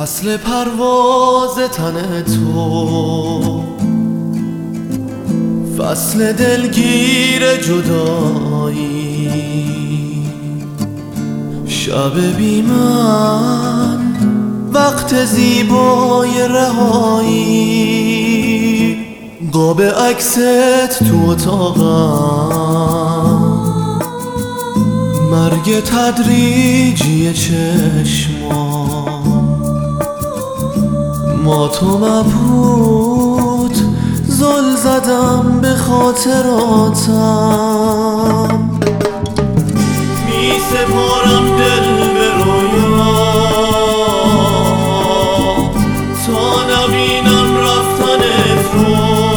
فصل پرواز تن تو، فصل دلگیر جدایی، شب بی من، وقت زیبای رهایی، قاب عکست تو اتاقم، مرگ تدریجی چشمام، ما تو مبهوت زل زدم به خاطراتم، می سپارم دل به رویا تا نبینم رفتنت رو،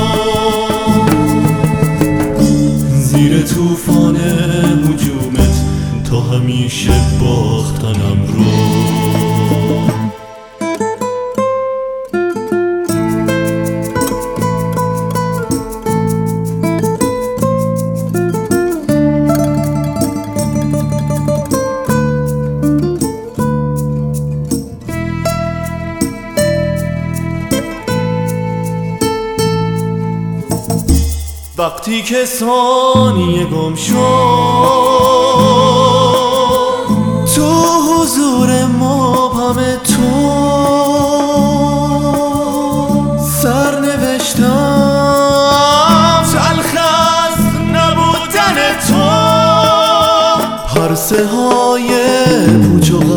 زیر طوفان هجومت تا همیشه باختنم رو. وقتی که ثانیه گم شد تو حضور مبهم تو، سر نوشتم تلخ از نبودن تو، پرسه های پوچ و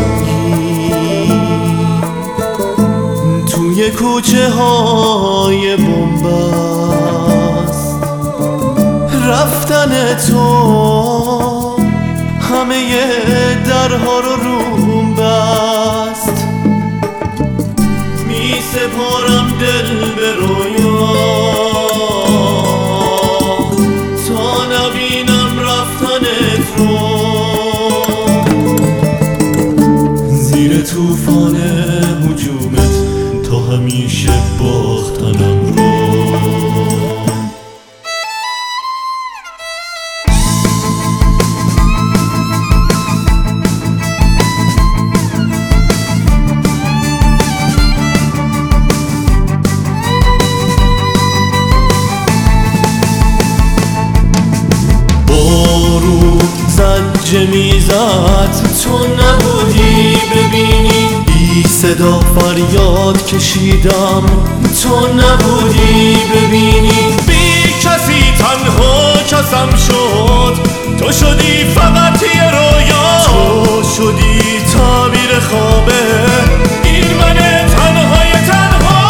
غمگین توی کوچه های بنبست، رفتن تو همه درها رو روم بست، می سپارم دل به رویا تا نبینم رفتنت رو، زیر طوفان هجومت تا همیشه باختنم رو. زنجه میزد تو نبودی ببینی، بی صدا فریاد کشیدم تو نبودی ببینی، بی کسی تنها کسم شد تو شدی فقط یه رویا، تو شدی تعبیر خوابه این من تنهای تنها،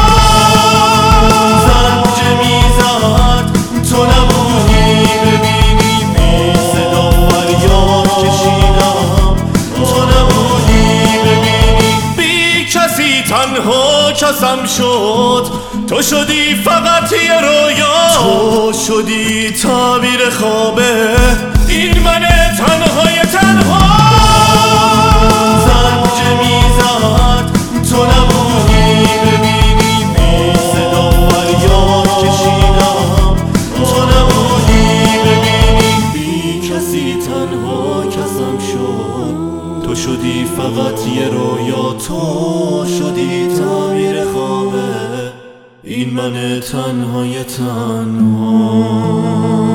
زنجه میزد تو نبودی ببینی، تنها کسم شد تو شدی فقط یه رویا، تو شدی تعبیر خوابه این من تنهای تنها، زنجه میزد تو نبودی ببینی، بی صدا فریاد کشیدم تو نبودی ببینی، بی کسی تنها کسم شد تو شدی فقط یه رویا، تو شدی تعبیر خوابه این من تنهای تنها.